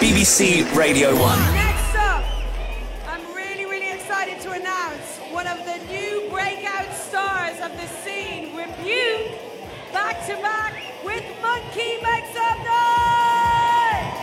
BBC Radio 1. Next up, I'm really, really excited to announce one of the new breakout stars of the scene, Rebuke, back to back with Monkey Make Some Noise!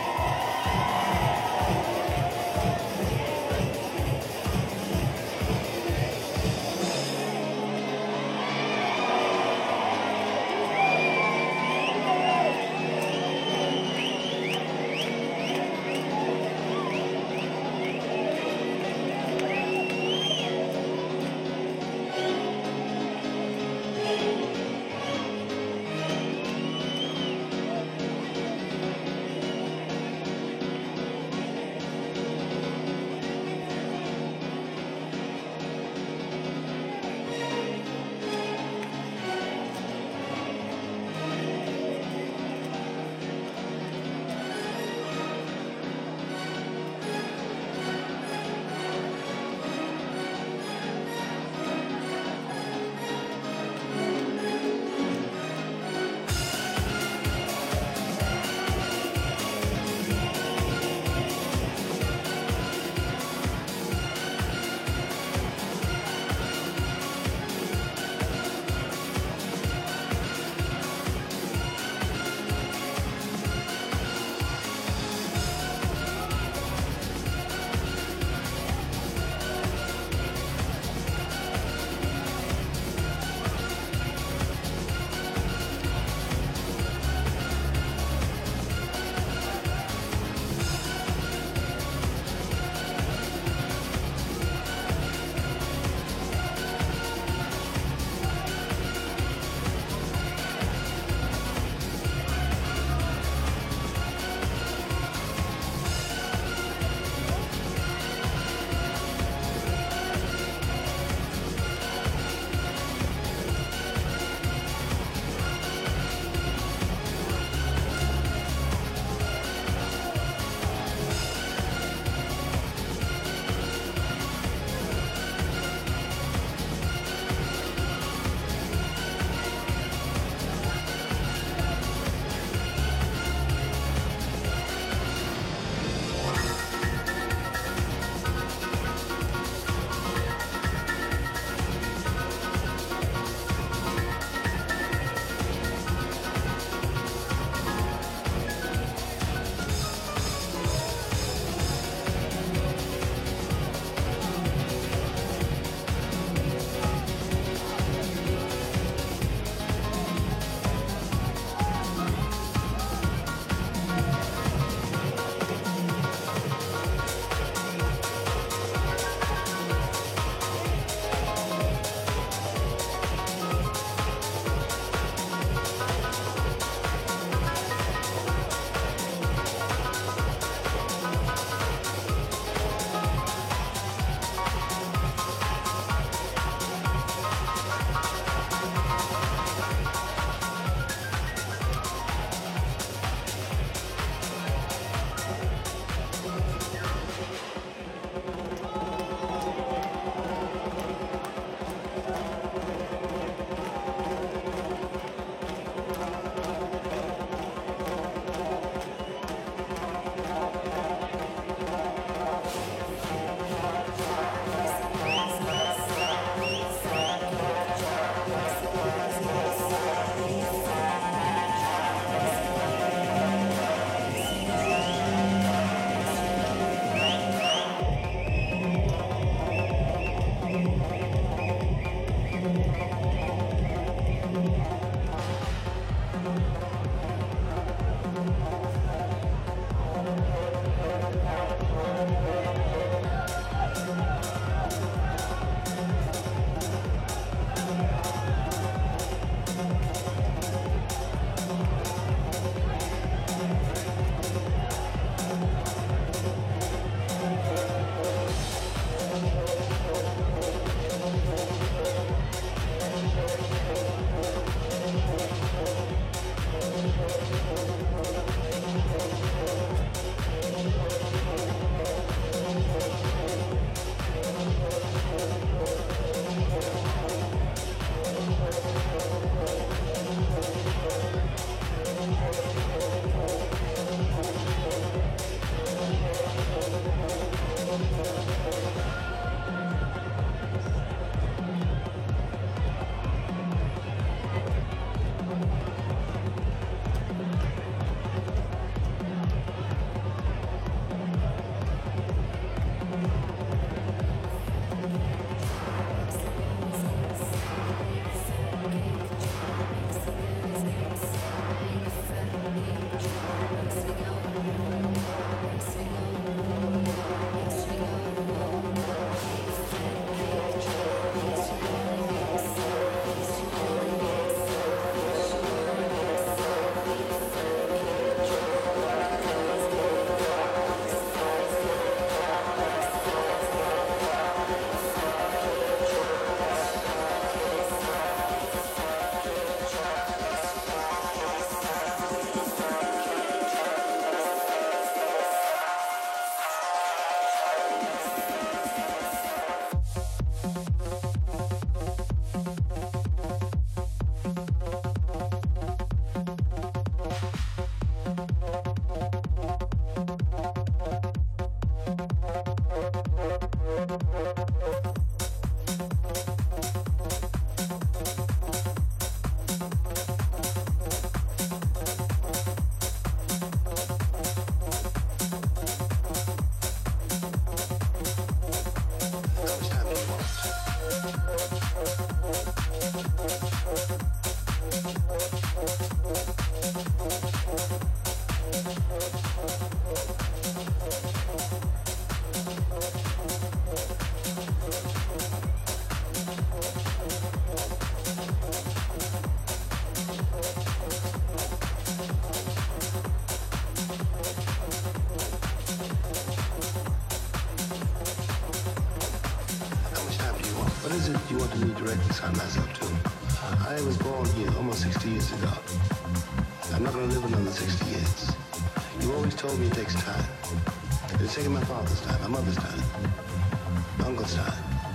What is it you wanted me to reconcile myself to? I was born here almost 60 years ago. I'm not going to live another 60 years. You always told me it takes time. It's taking my father's time, my mother's time, my uncle's time.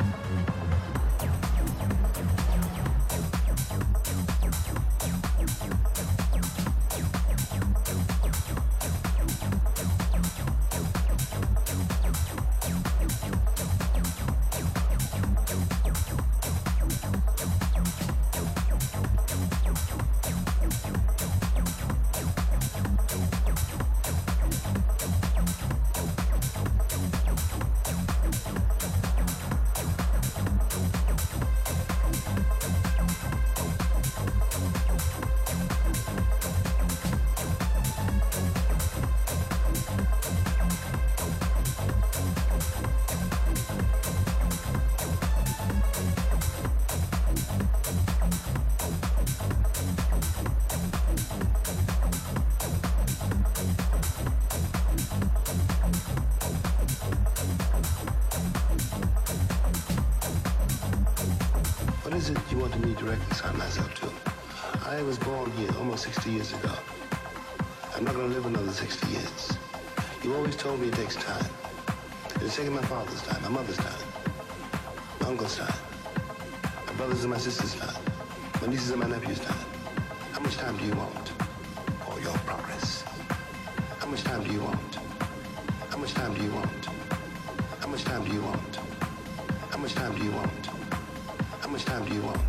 What is it you wanted me to reconcile myself to? I was born here almost 60 years ago. I'm not going to live another 60 years. You always told me it takes time. It's taking my father's time, my mother's time, my uncle's time, my brother's and my sister's time, my nieces and my nephew's time. How much time do you want for your progress? How much time do you want? How much time do you want? How much time do you want? How much time do you want? How much time do you want?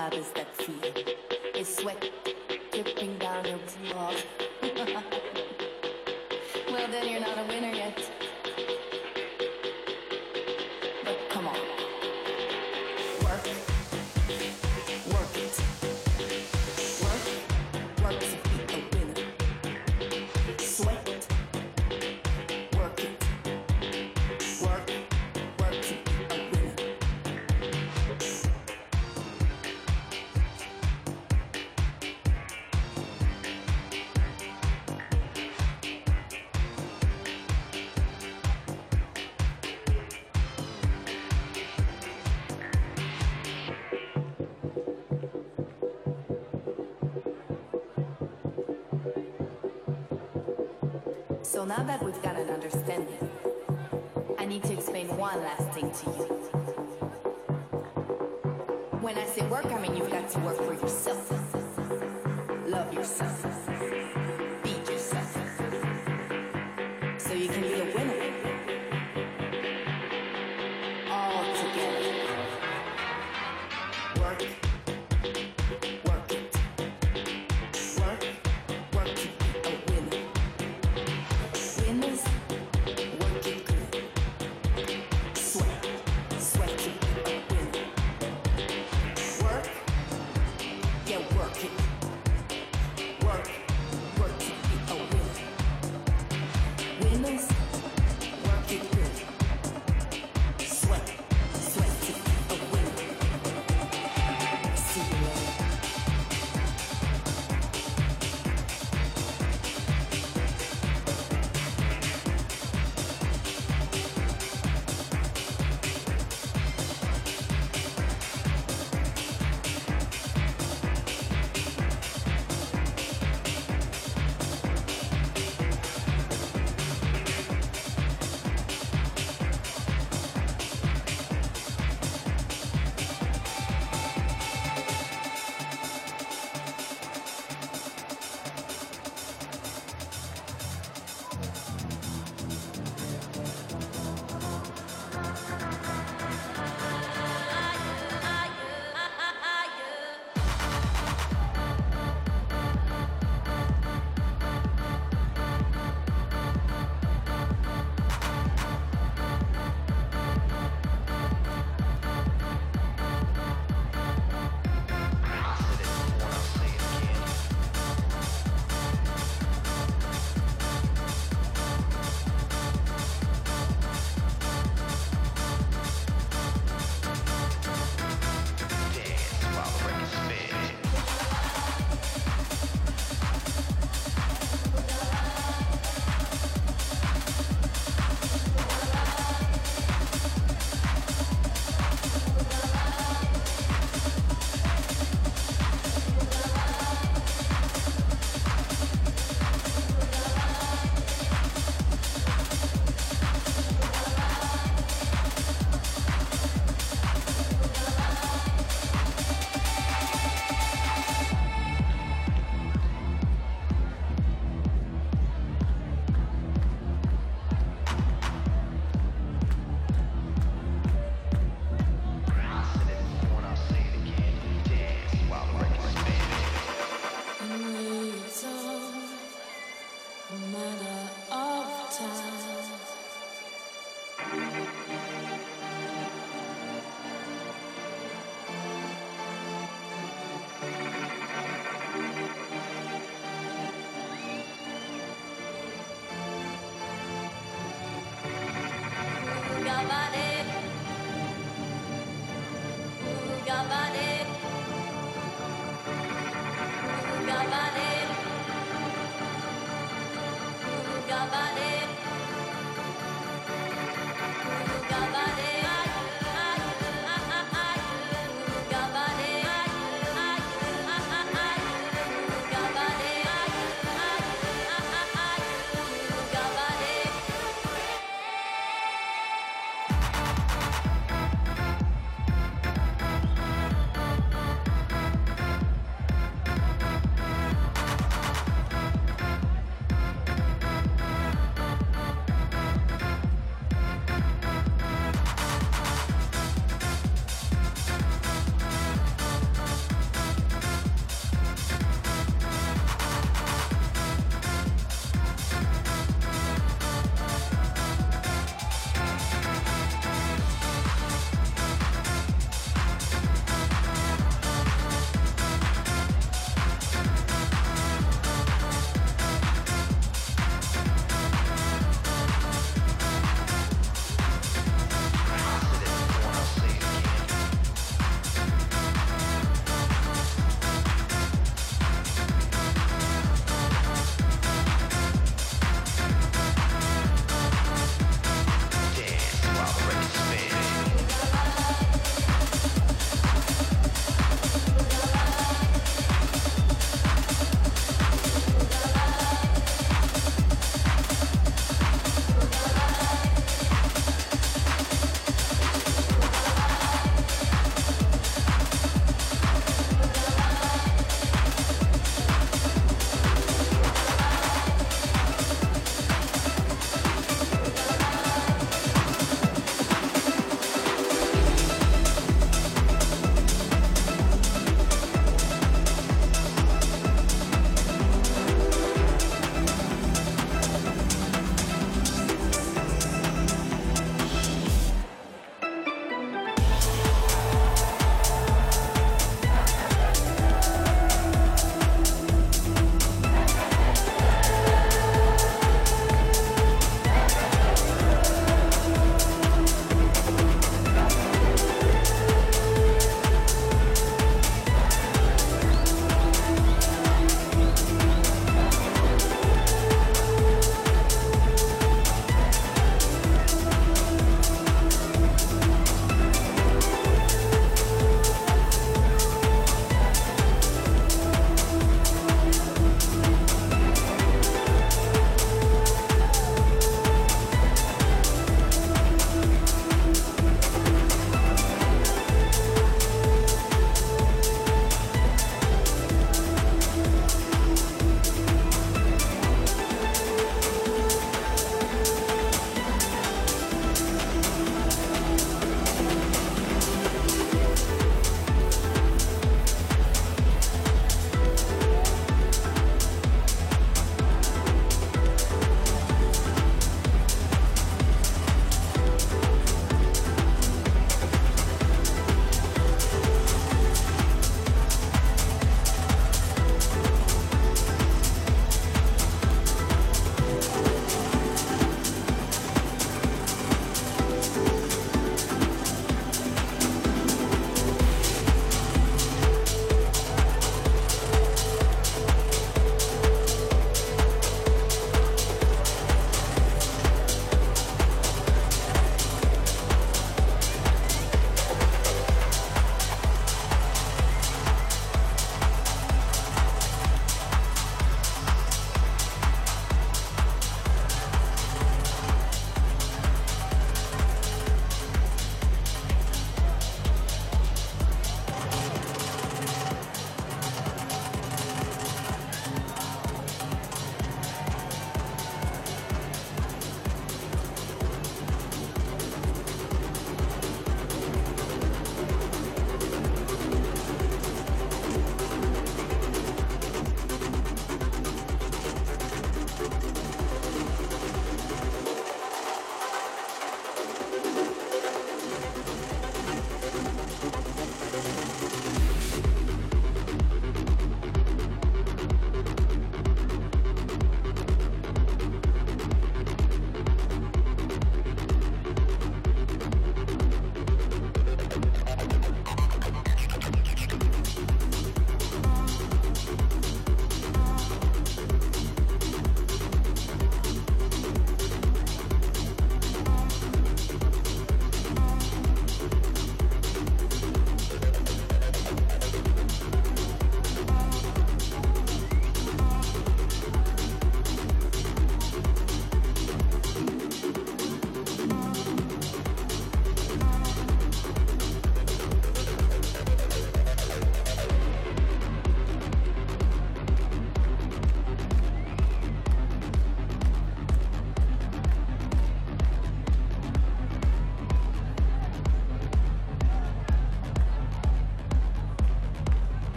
harbors that feel. It's sweat dripping down your walls. Well, then you're not a winner yet. But come on. Work. Work it. Work. Work to be a winner. Sweat. Work it. Work. Work to be a winner. So now that we've got an understanding, I need to explain one last thing to you. When I say work, I mean you've got to work for yourself. Love yourself. Feed yourself. So you can be a winner. All together. Work. Work it. Work. Work to be a winner. Winners, work it good. Sweat, sweat to be a winner. Work, yeah, work it. Work, work to be a winner. Winners, work it good. Sweat, sweat to be a winner. See you later.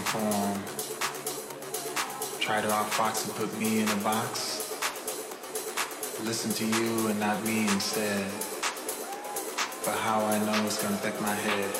form. Try to outfox and put me in a box. Listen to you and not me instead. But how I know it's gonna affect my head.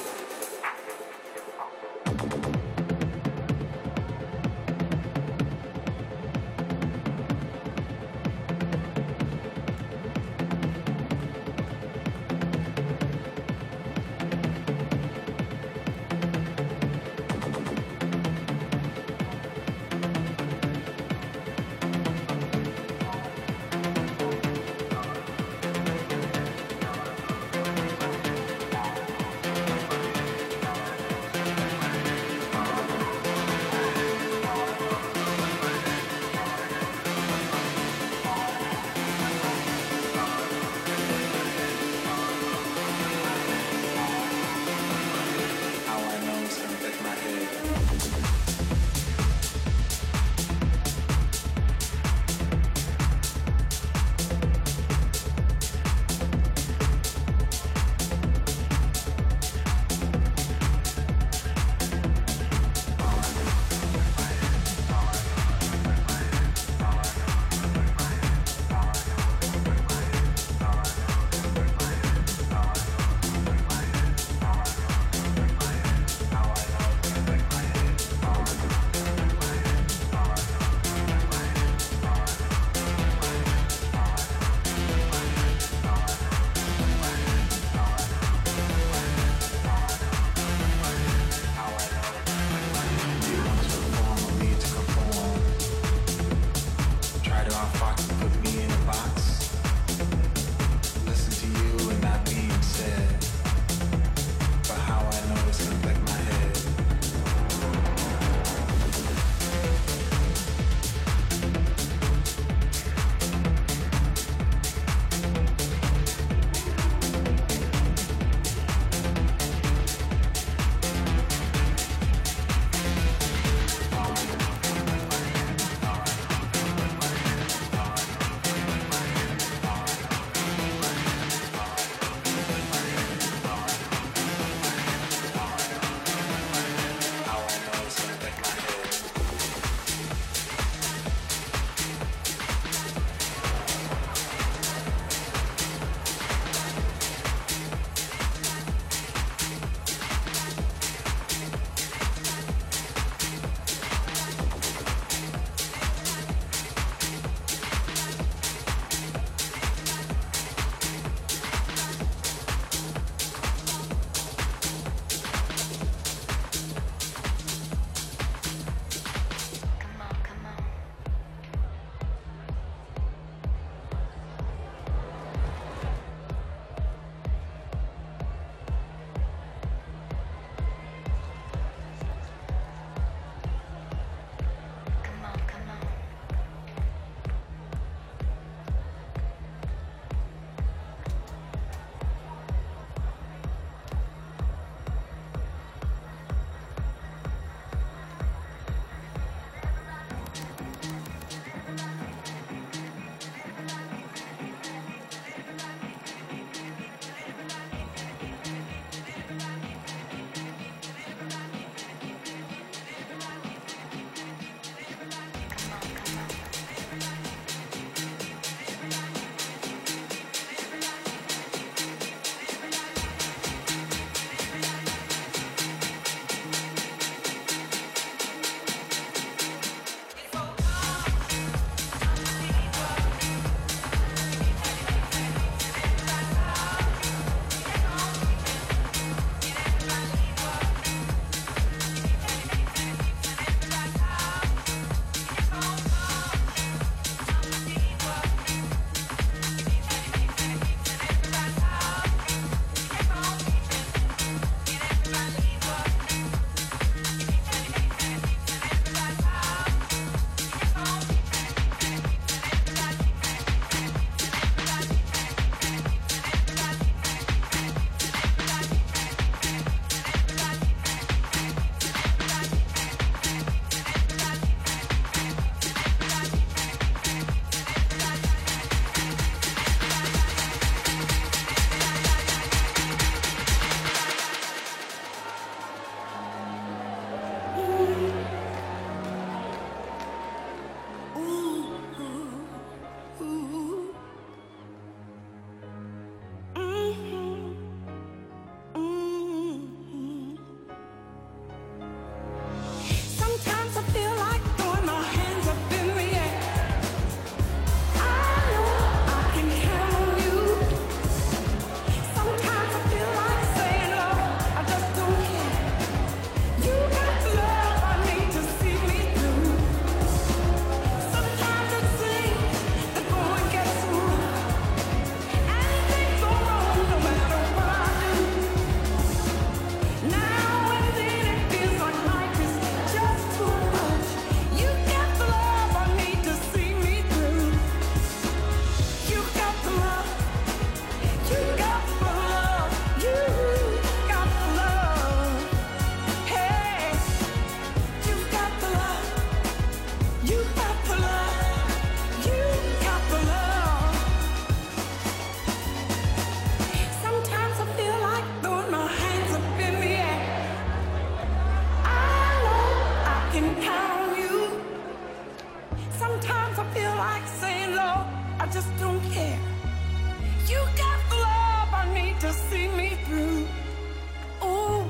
can count on you. Sometimes I feel like saying, Lord, I just don't care. You got the love I need to see me through. Ooh.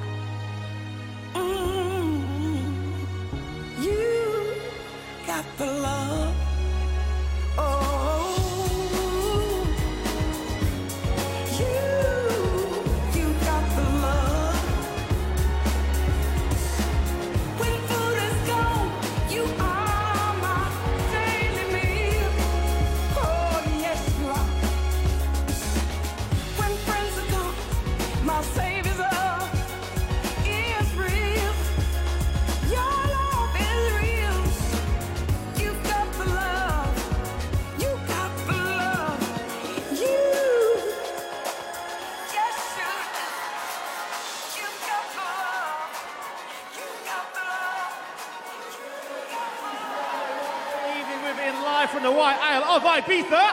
You got the love. Oh, you got the love. When food is gone, you are my daily meal. Oh, yes, you are. When friends are gone, my Savior's love is real. Your love is real. You got the love. You got the love. You, yes, you got the love. You got the love. Evening with Ian live from the White Isle of Ibiza.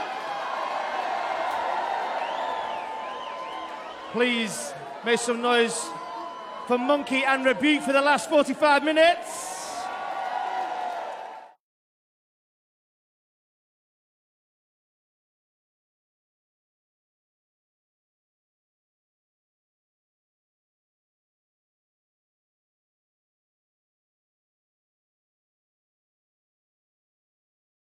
Please make some noise for Monkey and Rebuke for the last 45 minutes.